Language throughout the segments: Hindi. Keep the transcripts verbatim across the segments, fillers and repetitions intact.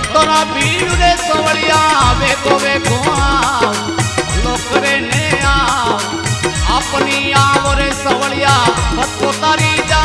भक्तों भीड़ रे सवलिया वेगो वेगो आओ लोकरे ने आओ अपनी आओ रे सवलिया भक्तो तारी जा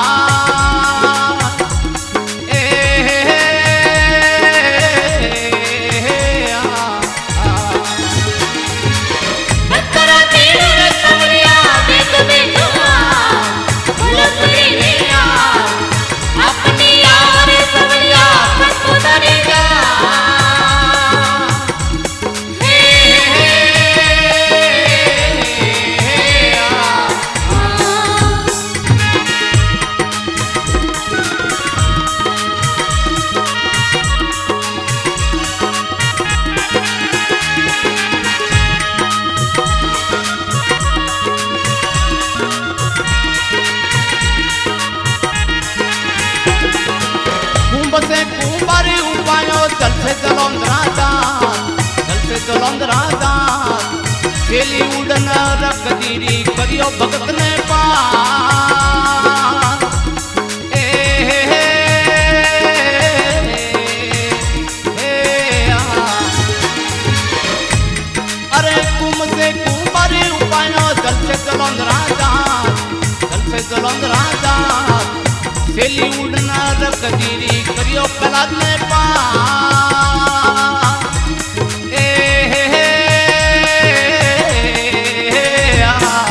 से कुंभारी उपायो जल से जलंधरा दास जल से जलंधरा दास खेली उड़न रख दीरी करियो भगत ने पास ए हे हे हे आ अरे कुम से कुंभारी उपायो जल से जलंधरा दास जल से जलंधरा दास खेली उड़ना रख दीरी करियो कलाद में पा ए हे हे आ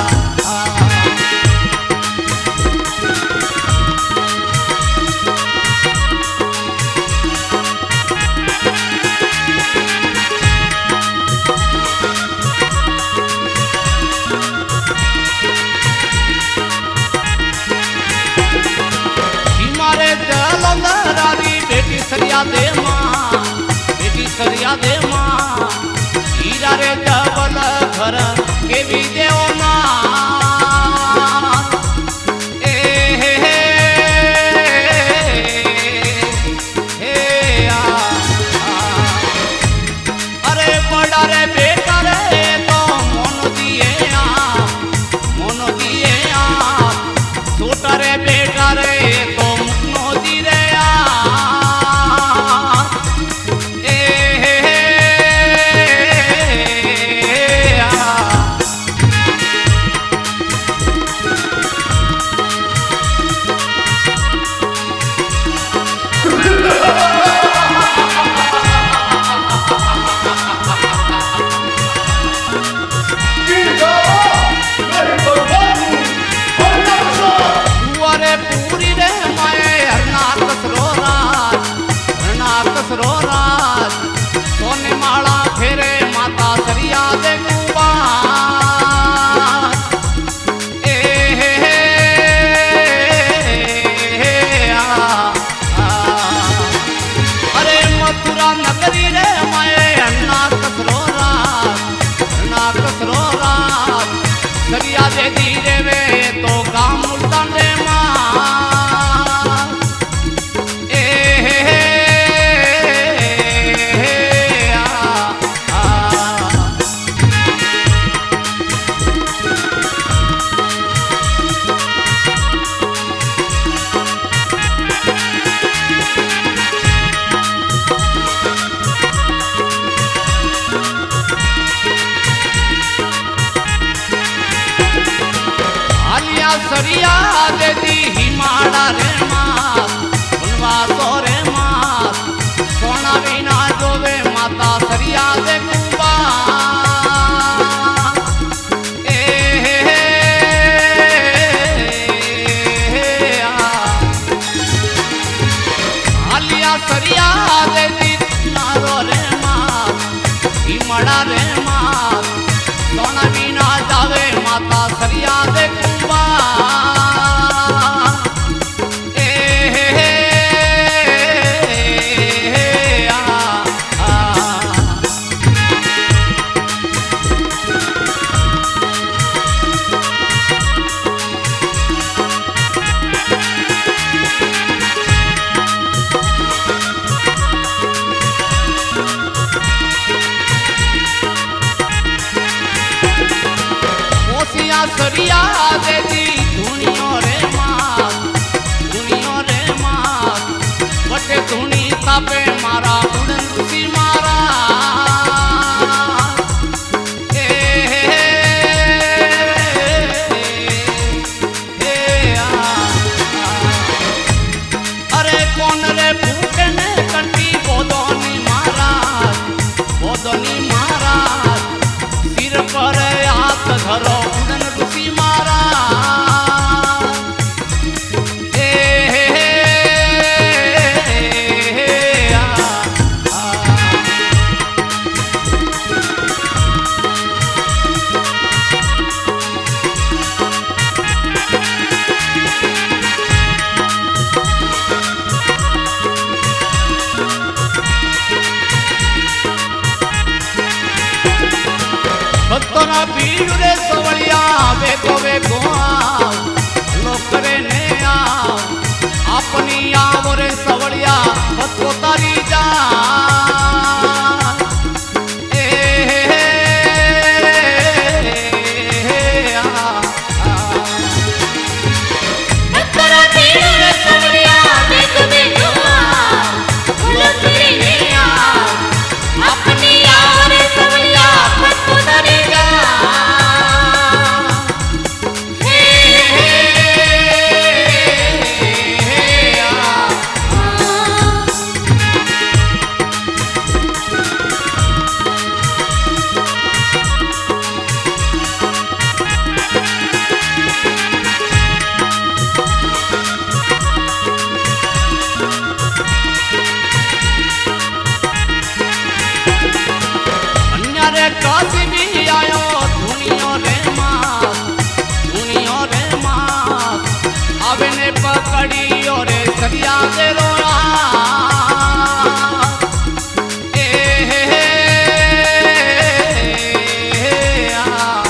बेटी सरिया दे मां बेटी सरिया दे मां हीरा रे डबल घर के भी देव मां ए हे हे हे आ अरे बड़ा रे बेटा रे तो मन दिए आ मन दिए आ छोटा रे बेटा रे तो मुनो दी रे सोने माला फेरे माता सरिया दे गुबा ए हे हे हे आ अरे मथुरा नगरी रे माए अन्ना कसरो रात अन्ना कसरो रात सरिया दे धीरे वे तो गाम मुल्तान रे मां सरिया दे दी हिमाड़ा रे मात बनवासो रे मात सोना बिना जोवे माता सरिया दे कुंबा ए हे हे आ आलिया सरिया दे दी नारो रे मात हिमाड़ा रे मात सोना बिना जावे माता सरिया दे कुंबा सरिया दे दी धुनियो रे मात धुनियो रे मात बटे धुनी तापे मारा कोन रे फूटे ने कंटी बोदोनी महाराज बोदोनी महाराज सिर पर हाथ धरो उड़न ऋषि महाराज ए हे हे आ भक्तों भीड़ रे सवलिया वेगो वेगो आओ लोकरे ने आओ अपनी आओ रे सवलिया भक्तो तारी जा ए हे हे आ भक्तों भीड़ रे सवलिया वेगो वेगो आओ लोकरे ने आओ अपनी आओ रे सवलिया भक्तो तारी जा काशी भी आयो धुनियो रे मास धुनियो रे मास आवे ने पकड़ियो रे सरिया दे रोड़ा ए हे हे आ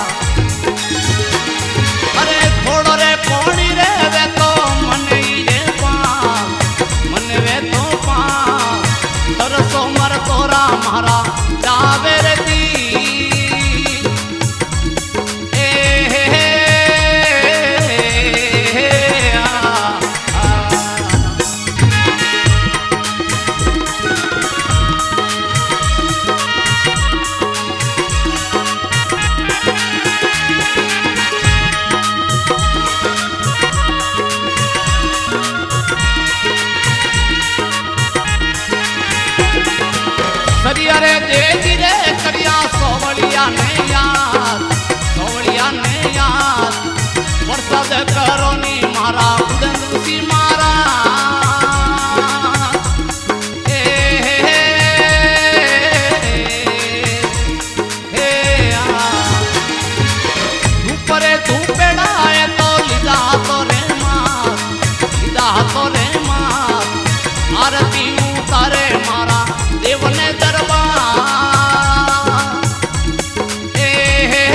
अरे थोड़ो रे पानी रे वे तो मन ही रे पास मन वे तो पास तरसो मर तोरा मारा जावे रे सरिया रे देगी रे करिया सोवलिया ने याद सोवलिया ने याद प्रसाद करोनी मारा उदन ऋषि मारा ए हे हे आ ऊपरे धूपेड़ा है तो लिदा तो रे मात लिदा तो रे मात आरती उतारे मारा देवने दरबार ए हे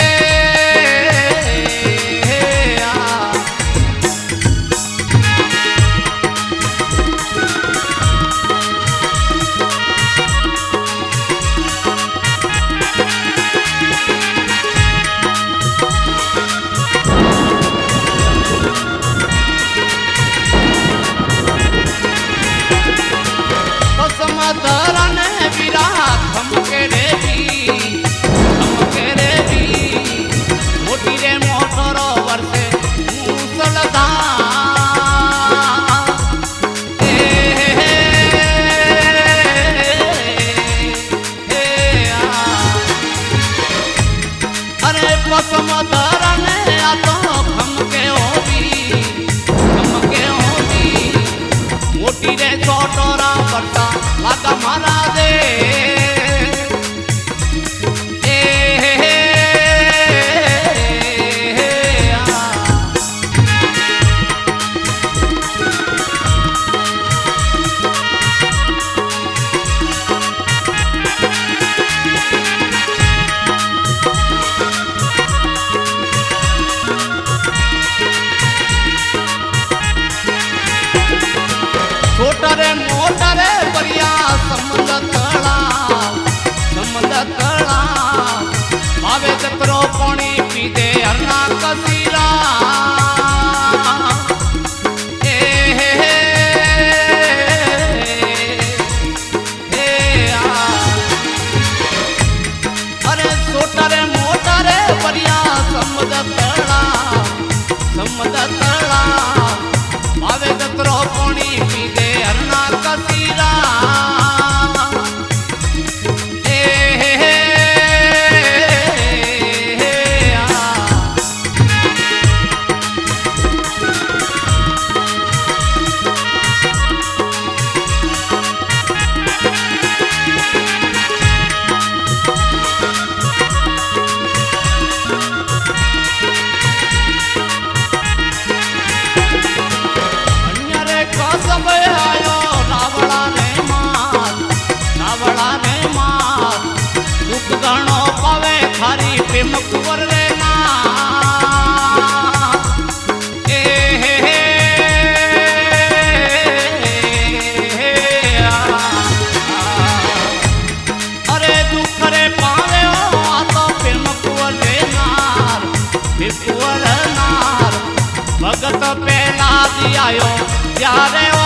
हे आ समदरन वीरा खमके रे भी खमके रे भी मोटी रे मोटर वर्षे मूसलधार ए हे हे आ अरे समदरन आ तो खमके हो भी खमके हो भी मोटी रे छोटोरा वर्षा लागा मारा दे ए हे हे आ छोटा रे मोटा रे बढ़िया समंदर हारी प्रेम कुंवर रे ना ए हे हे अरे दुख रे पावे आ तो प्रेम कुंवर रे नार कुंवर नार भगत पहला दियायो त्यारे